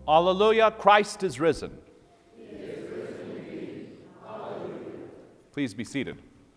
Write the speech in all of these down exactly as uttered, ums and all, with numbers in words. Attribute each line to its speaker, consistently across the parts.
Speaker 1: Alleluia, Christ is risen.
Speaker 2: He is risen indeed. Alleluia.
Speaker 1: Please be seated.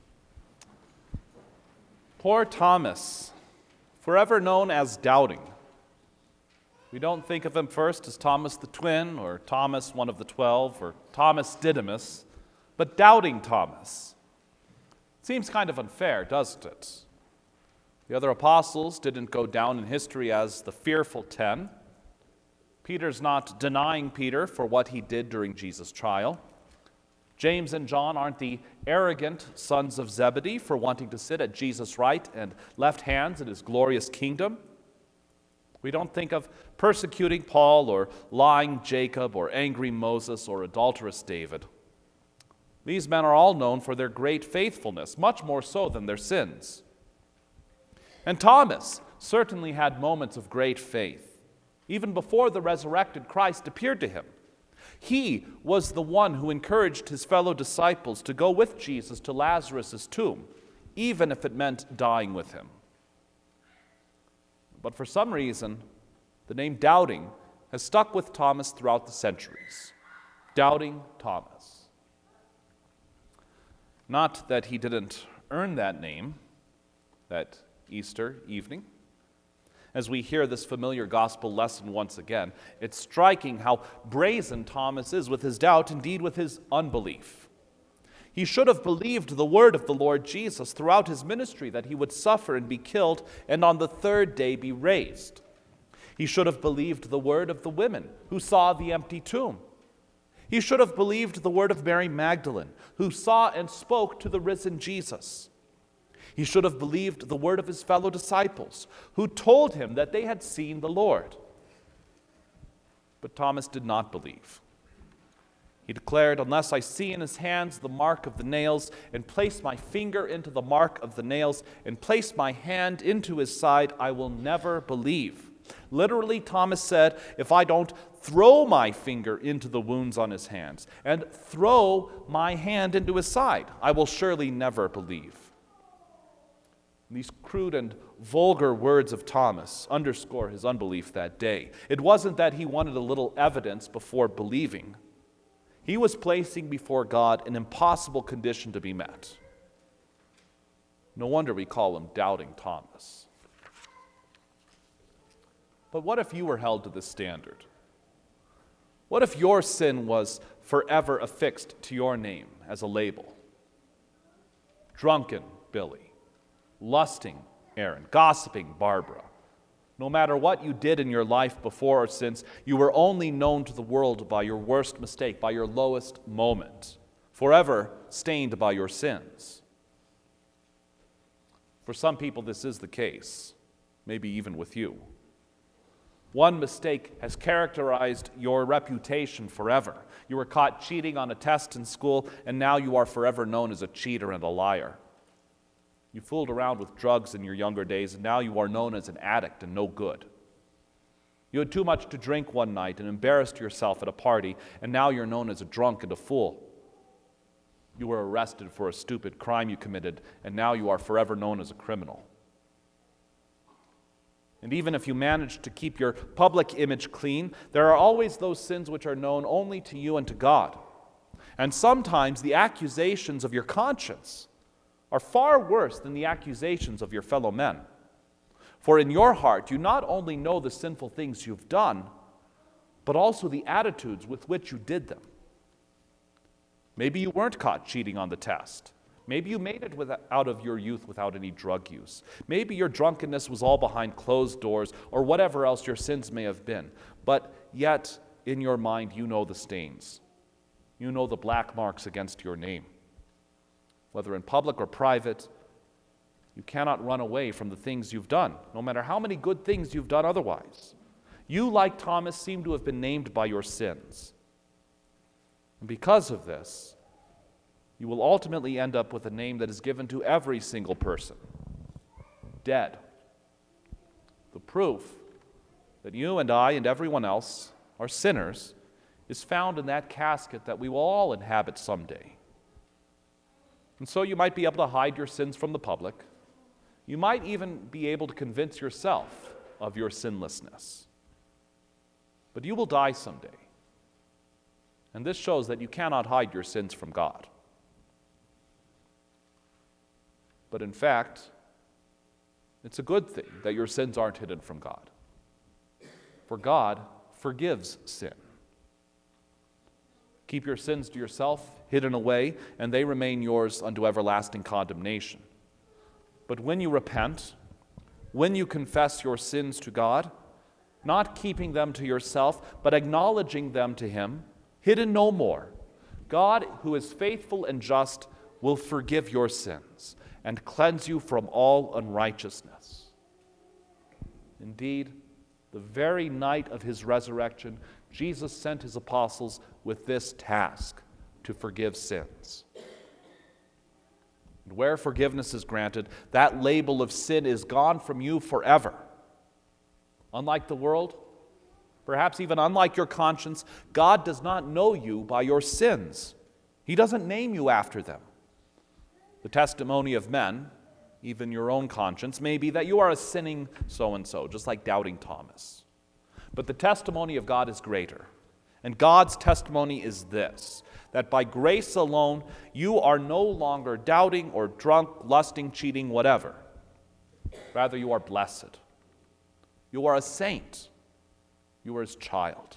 Speaker 1: Poor Thomas, forever known as Doubting. We don't think of him first as Thomas the twin, or Thomas, one of the twelve, or Thomas Didymus, but Doubting Thomas. Seems kind of unfair, doesn't it? The other apostles didn't go down in history as the fearful ten. Peter's not denying Peter for what he did during Jesus' trial. James and John aren't the arrogant sons of Zebedee for wanting to sit at Jesus' right and left hands in his glorious kingdom. We don't think of persecuting Paul or lying Jacob or angry Moses or adulterous David. These men are all known for their great faithfulness, much more so than their sins. And Thomas certainly had moments of great faith, even before the resurrected Christ appeared to him. He was the one who encouraged his fellow disciples to go with Jesus to Lazarus' tomb, even if it meant dying with him. But for some reason, the name Doubting has stuck with Thomas throughout the centuries. Doubting Thomas. Not that he didn't earn that name that Easter evening. As we hear this familiar gospel lesson once again, it's striking how brazen Thomas is with his doubt, indeed with his unbelief. He should have believed the word of the Lord Jesus throughout his ministry, that he would suffer and be killed and on the third day be raised. He should have believed the word of the women who saw the empty tomb. He should have believed the word of Mary Magdalene, who saw and spoke to the risen Jesus. He should have believed the word of his fellow disciples, who told him that they had seen the Lord. But Thomas did not believe. He declared, "Unless I see in his hands the mark of the nails, and place my finger into the mark of the nails, and place my hand into his side, I will never believe." Literally, Thomas said, if I don't throw my finger into the wounds on his hands, and throw my hand into his side, I will surely never believe. These crude and vulgar words of Thomas underscore his unbelief that day. It wasn't that he wanted a little evidence before believing. He was placing before God an impossible condition to be met. No wonder we call him Doubting Thomas. But what if you were held to this standard? What if your sin was forever affixed to your name as a label? Drunken Billy. Lusting Aaron, gossiping Barbara. No matter what you did in your life before or since, you were only known to the world by your worst mistake, by your lowest moment, forever stained by your sins. For some people, this is the case, maybe even with you. One mistake has characterized your reputation forever. You were caught cheating on a test in school, and now you are forever known as a cheater and a liar. You fooled around with drugs in your younger days, and now you are known as an addict and no good. You had too much to drink one night and embarrassed yourself at a party, and now you're known as a drunk and a fool. You were arrested for a stupid crime you committed, and now you are forever known as a criminal. And even if you manage to keep your public image clean, there are always those sins which are known only to you and to God. And sometimes the accusations of your conscience are far worse than the accusations of your fellow men. For in your heart, you not only know the sinful things you've done, but also the attitudes with which you did them. Maybe you weren't caught cheating on the test. Maybe you made it with, out of your youth without any drug use. Maybe your drunkenness was all behind closed doors, or whatever else your sins may have been. But yet, in your mind, you know the stains. You know the black marks against your name. Whether in public or private, you cannot run away from the things you've done, no matter how many good things you've done otherwise. You, like Thomas, seem to have been named by your sins. And because of this, you will ultimately end up with a name that is given to every single person: dead. The proof that you and I and everyone else are sinners is found in that casket that we will all inhabit someday. And so you might be able to hide your sins from the public. You might even be able to convince yourself of your sinlessness. But you will die someday. And this shows that you cannot hide your sins from God. But in fact, it's a good thing that your sins aren't hidden from God. For God forgives sin. Keep your sins to yourself, hidden away, and they remain yours unto everlasting condemnation. But when you repent, when you confess your sins to God, not keeping them to yourself, but acknowledging them to Him, hidden no more, God, who is faithful and just, will forgive your sins and cleanse you from all unrighteousness. Indeed, the very night of His resurrection, Jesus sent His apostles with this task, to forgive sins. And where forgiveness is granted, that label of sin is gone from you forever. Unlike the world, perhaps even unlike your conscience, God does not know you by your sins. He doesn't name you after them. The testimony of men, even your own conscience, may be that you are a sinning so-and-so, just like doubting Thomas. But the testimony of God is greater. And God's testimony is this, that by grace alone, you are no longer doubting or drunk, lusting, cheating, whatever. Rather, you are blessed. You are a saint. You are His child.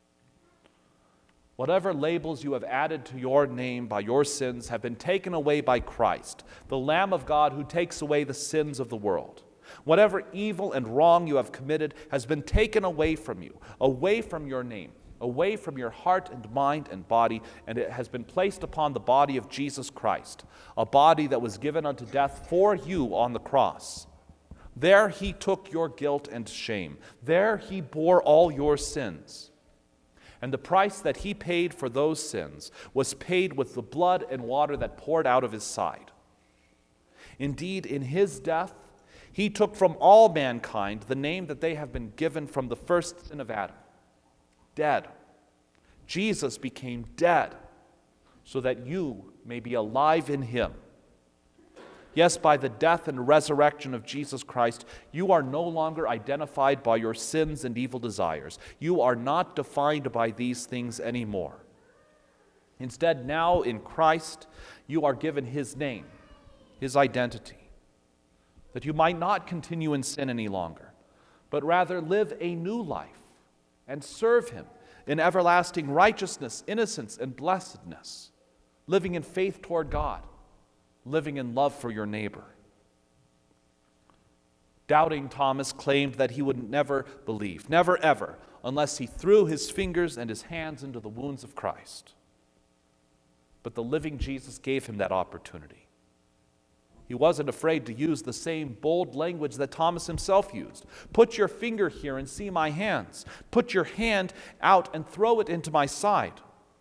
Speaker 1: Whatever labels you have added to your name by your sins have been taken away by Christ, the Lamb of God who takes away the sins of the world. Whatever evil and wrong you have committed has been taken away from you, away from your name, away from your heart and mind and body, and it has been placed upon the body of Jesus Christ, a body that was given unto death for you on the cross. There He took your guilt and shame. There He bore all your sins. And the price that He paid for those sins was paid with the blood and water that poured out of His side. Indeed, in His death, He took from all mankind the name that they have been given from the first sin of Adam. Dead. Jesus became dead so that you may be alive in Him. Yes, by the death and resurrection of Jesus Christ, you are no longer identified by your sins and evil desires. You are not defined by these things anymore. Instead, now in Christ, you are given His name, His identity, that you might not continue in sin any longer, but rather live a new life and serve Him in everlasting righteousness, innocence, and blessedness, living in faith toward God, living in love for your neighbor. Doubting Thomas claimed that he would never believe, never ever, unless he threw his fingers and his hands into the wounds of Christ. But the living Jesus gave him that opportunity. He wasn't afraid to use the same bold language that Thomas himself used. Put your finger here and see my hands. Put your hand out and throw it into my side.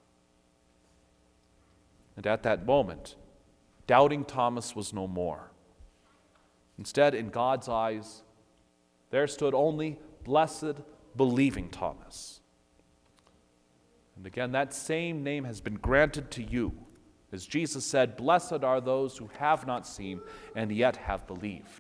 Speaker 1: And at that moment, doubting Thomas was no more. Instead, in God's eyes, there stood only blessed, believing Thomas. And again, that same name has been granted to you. As Jesus said, blessed are those who have not seen and yet have believed.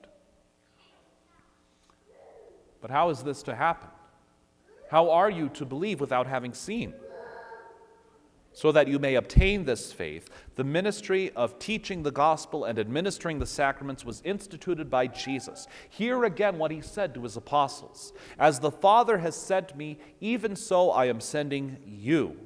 Speaker 1: But how is this to happen? How are you to believe without having seen? So that you may obtain this faith, the ministry of teaching the gospel and administering the sacraments was instituted by Jesus. Hear again what He said to His apostles. As the Father has sent me, even so I am sending you.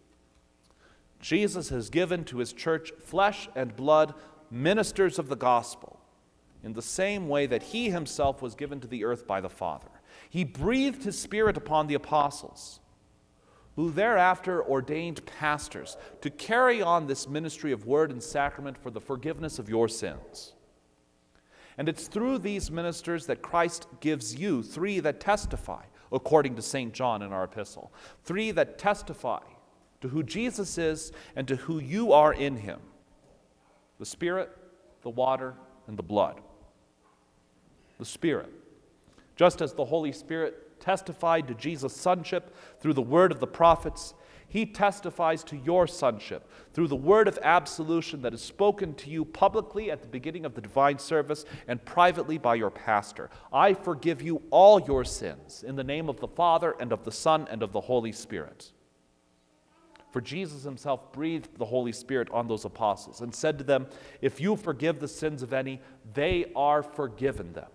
Speaker 1: Jesus has given to His church flesh and blood, ministers of the gospel, in the same way that He Himself was given to the earth by the Father. He breathed His Spirit upon the apostles, who thereafter ordained pastors to carry on this ministry of word and sacrament for the forgiveness of your sins. And it's through these ministers that Christ gives you three that testify, according to Saint John in our epistle, three that testify to who Jesus is and to who you are in Him: the Spirit, the water, and the blood. The Spirit. Just as the Holy Spirit testified to Jesus' sonship through the word of the prophets, He testifies to your sonship through the word of absolution that is spoken to you publicly at the beginning of the divine service and privately by your pastor. I forgive you all your sins in the name of the Father and of the Son and of the Holy Spirit. For Jesus himself breathed the Holy Spirit on those apostles and said to them, if you forgive the sins of any, they are forgiven them.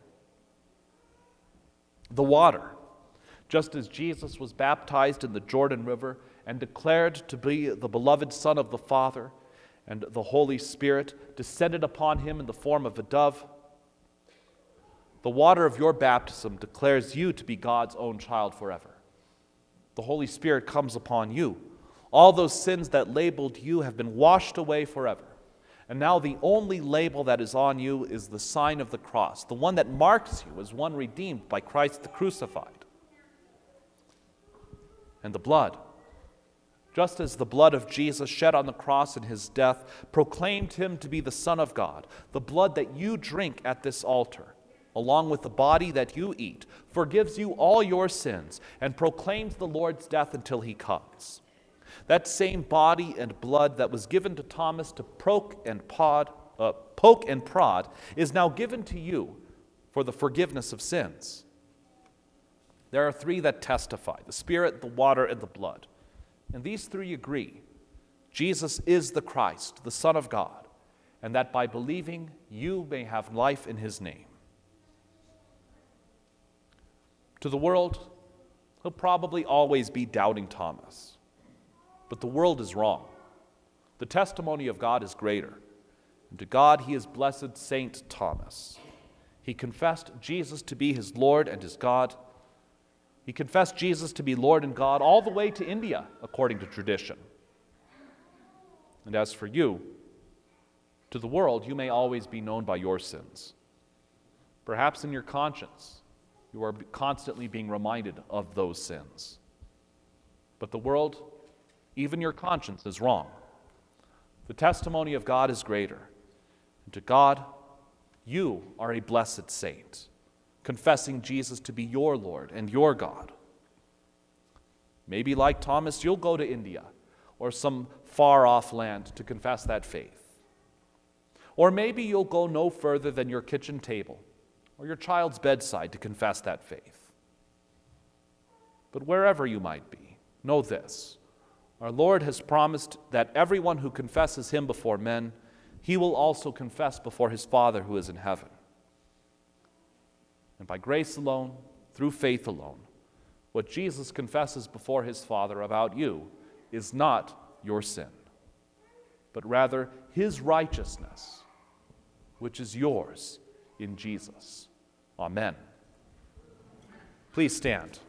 Speaker 1: The water, just as Jesus was baptized in the Jordan River and declared to be the beloved Son of the Father, and the Holy Spirit descended upon him in the form of a dove, the water of your baptism declares you to be God's own child forever. The Holy Spirit comes upon you. All those sins that labeled you have been washed away forever. And now the only label that is on you is the sign of the cross, the one that marks you as one redeemed by Christ the crucified. And the blood, just as the blood of Jesus shed on the cross in his death proclaimed him to be the Son of God, the blood that you drink at this altar, along with the body that you eat, forgives you all your sins and proclaims the Lord's death until he comes. That same body and blood that was given to Thomas to poke and, pod, uh, poke and prod is now given to you for the forgiveness of sins. There are three that testify, the Spirit, the water, and the blood. And these three agree. Jesus is the Christ, the Son of God, and that by believing you may have life in his name. To the world, he'll probably always be doubting Thomas. But the world is wrong. The testimony of God is greater. And to God he is blessed Saint Thomas. He confessed Jesus to be his Lord and his God. He confessed Jesus to be Lord and God all the way to India, according to tradition. And as for you, to the world you may always be known by your sins. Perhaps in your conscience, you are constantly being reminded of those sins. But the world, even your conscience, is wrong. The testimony of God is greater. And to God, you are a blessed saint, confessing Jesus to be your Lord and your God. Maybe like Thomas, you'll go to India or some far-off land to confess that faith. Or maybe you'll go no further than your kitchen table or your child's bedside to confess that faith. But wherever you might be, know this: our Lord has promised that everyone who confesses him before men, he will also confess before his Father who is in heaven. And by grace alone, through faith alone, what Jesus confesses before his Father about you is not your sin, but rather his righteousness, which is yours in Jesus. Amen. Please stand.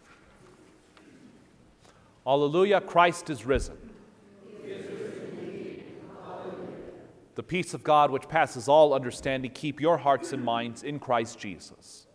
Speaker 1: Alleluia, Christ is risen.
Speaker 2: He is risen indeed. Alleluia.
Speaker 1: The peace of God, which passes all understanding, keep your hearts and minds in Christ Jesus.